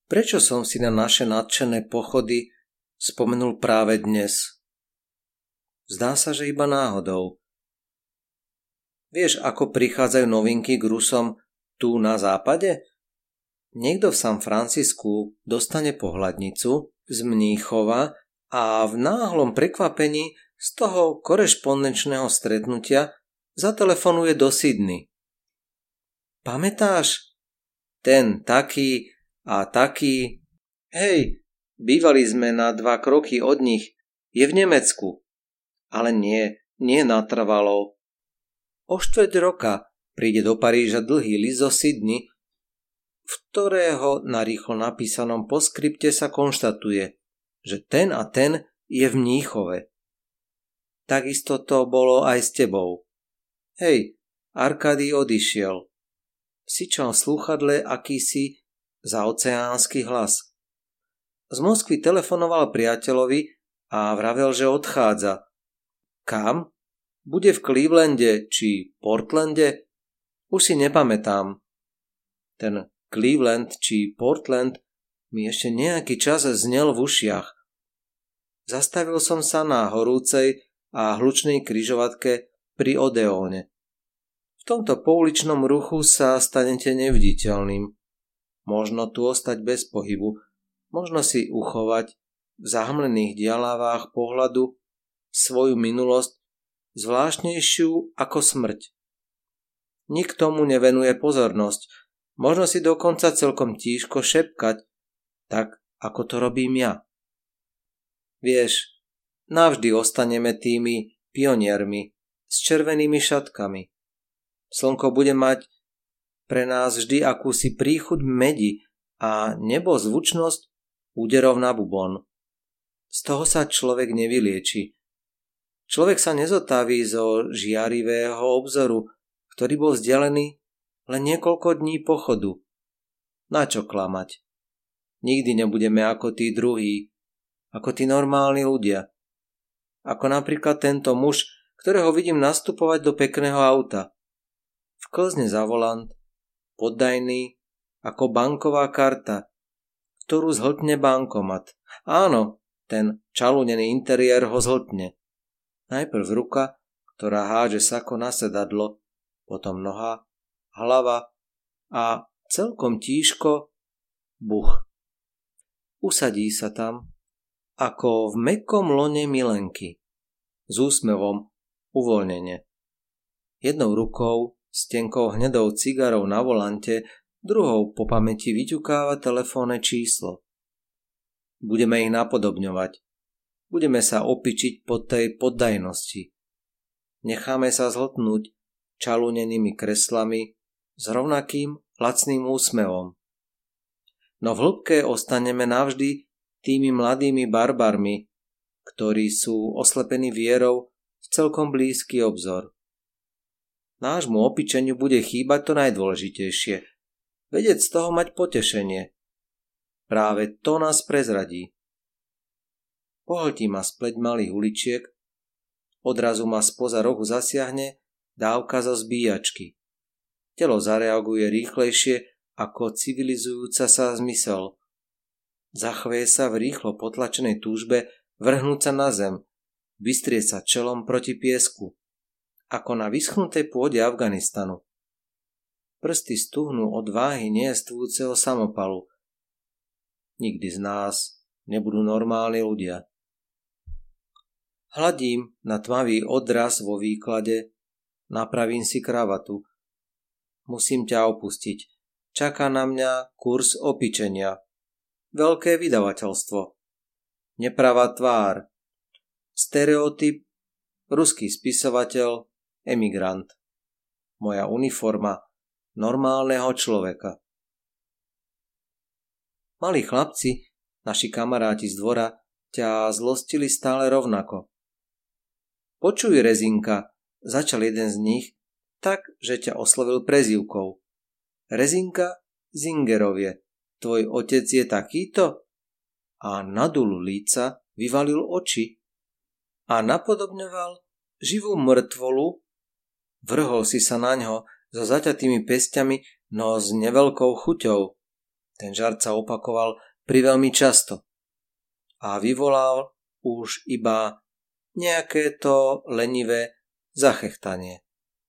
Prečo som si na naše nadšené pochody spomenul práve dnes? Zdá sa, že iba náhodou. Vieš, ako prichádzajú novinky k Rusom tu na západe? Niekto v San Francisku dostane pohľadnicu z Mníchova a v náhlom prekvapení z toho korešpondenčného stretnutia zatelefonuje do Sydney. Pamätáš? Ten taký a taký. Hej, bývali sme na 2 kroky od nich. Je v Nemecku. Ale nie natrvalo. O 4 roka príde do Paríža dlhý list zo Sydney, v ktorého na rýchlo napísanom poskripte sa konštatuje, že ten a ten je v Mníchove. Takisto to bolo aj s tebou. Hej, Arkady odišiel. Syčal v slúchadle akýsi zaoceánsky hlas. Z Moskvy telefonoval priateľovi a vravel, že odchádza. Kam? Bude v Clevelande či Portlande? Už si nepamätám. Ten Cleveland či Portland mi ešte nejaký čas znel v ušiach. Zastavil som sa na horúcej a hlučnej križovatke pri Odeóne. V tomto pouličnom ruchu sa stanete neviditeľným. Možno tu ostať bez pohybu, možno si uchovať v zahmlených diaľavách pohľadu svoju minulosť zvláštnejšiu ako smrť. Nik tomu nevenuje pozornosť, možno si dokonca celkom tížko šepkať, tak ako to robím ja. Vieš, navždy ostaneme tými pioniermi s červenými šatkami. Slnko bude mať pre nás vždy akúsi príchuť medi a nebo zvučnosť úderov na bubon. Z toho sa človek nevylieči. Človek sa nezotaví zo žiarivého obzoru, ktorý bol vzdialený len niekoľko dní pochodu. Na čo klamať? Nikdy nebudeme ako tí druhí, ako tí normálni ľudia. Ako napríklad tento muž, ktorého vidím nastupovať do pekného auta. Vklzne za volant, poddajný ako banková karta, ktorú zhltne bankomat. Áno, ten čalúnený interiér ho zhltne. Najprv ruka, ktorá háže sako na sedadlo, potom noha, hlava a celkom tížko buch. Usadí sa tam, ako v mäkkom lone milenky, s úsmevom uvoľnene. Jednou rukou s tenkou hnedou cigarou na volante, druhou po pamäti vyťukáva telefónne číslo. Budeme ich napodobňovať. Budeme sa opičiť po tej poddajnosti. Necháme sa zhltnúť čalúnenými kreslami s rovnakým lacným úsmevom. No v hĺbke ostaneme navždy tými mladými barbarmi, ktorí sú oslepení vierou v celkom blízky obzor. Nášmu opičeniu bude chýbať to najdôležitejšie. Vedieť z toho mať potešenie. Práve to nás prezradí. Pohltí ma spleť malých uličiek, odrazu ma spoza rohu zasiahne dávka zo zbíjačky. Telo zareaguje rýchlejšie ako civilizujúca sa zmysel. Zachveje sa v rýchlo potlačenej túžbe vrhnúť sa na zem, vystrieť sa čelom proti piesku, ako na vyschnutej pôde Afganistanu. Prsty stuhnú od váhy nejestvujúceho samopalu. Nikdy z nás nebudú normálni ľudia. Hladím na tmavý odraz vo výklade, napravím si kravatu. Musím ťa opustiť. Čaká na mňa kurz opičenia. Veľké vydavateľstvo. Nepravá tvár. Stereotyp. Ruský spisovateľ. Emigrant. Moja uniforma normálneho človeka. Malí chlapci, naši kamaráti z dvora, ťa zlostili stále rovnako. Počuj, Rezinka, začal jeden z nich, tak, že ťa oslovil prezývkou. Rezinka Zingerovie, tvoj otec je takýto? A nadul líca vyvalil oči a napodobňoval živú mŕtvolu. Vrhol si sa na ňo so zaťatými pesťami, no s neveľkou chuťou. Ten žart sa opakoval priveľmi často a vyvolal už iba nejaké to lenivé zachechtanie.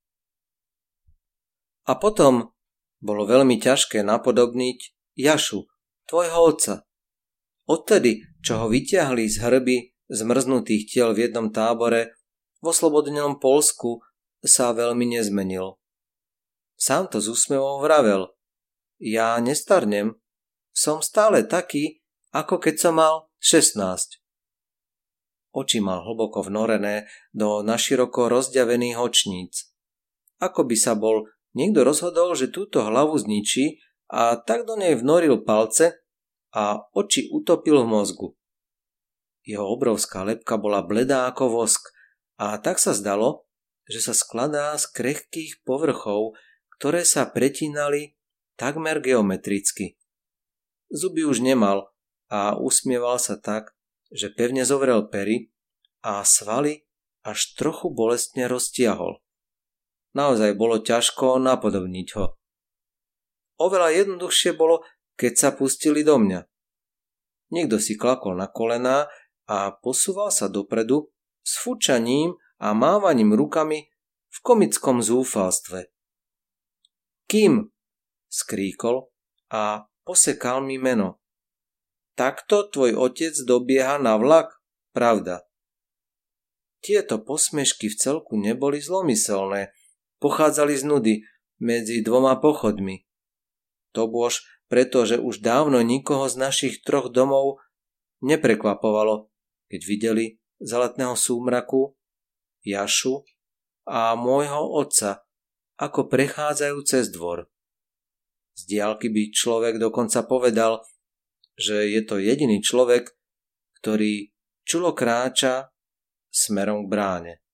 A potom bolo veľmi ťažké napodobniť Jašu, tvojho otca. Odtedy, čo ho vyťahli z hrby zmrznutých tiel v jednom tábore v oslobodenom Poľsku, sa veľmi nezmenil. Sám to s úsmevom vravel. Ja nestarnem, som stále taký, ako keď som mal 16. Oči mal hlboko vnorené do naširoko rozďavených očníc. Ako by sa bol niekto rozhodol, že túto hlavu zničí a tak do nej vnoril palce a oči utopil v mozgu. Jeho obrovská lebka bola bledá ako vosk a tak sa zdalo, že sa skladá z krehkých povrchov, ktoré sa pretínali takmer geometricky. Zuby už nemal a usmieval sa tak, že pevne zovrel pery a svaly až trochu bolestne roztiahol. Naozaj bolo ťažko napodobniť ho. Oveľa jednoduchšie bolo, keď sa pustili do mňa. Niekto si klakol na kolená a posúval sa dopredu s fučaním a mávaním rukami v komickom zúfalstve. Kim? Skríkol a posekal mi meno. Takto tvoj otec dobieha na vlak? Pravda. Tieto posmešky v celku neboli zlomyselné, pochádzali z nudy medzi dvoma pochodmi. To bôž preto, že už dávno nikoho z našich troch domov neprekvapovalo, keď videli z letného súmraku Jašu a môjho otca, ako prechádzajú cez dvor. Z diaľky by človek dokonca povedal, že je to jediný človek, ktorý čulo kráča smerom k bráne.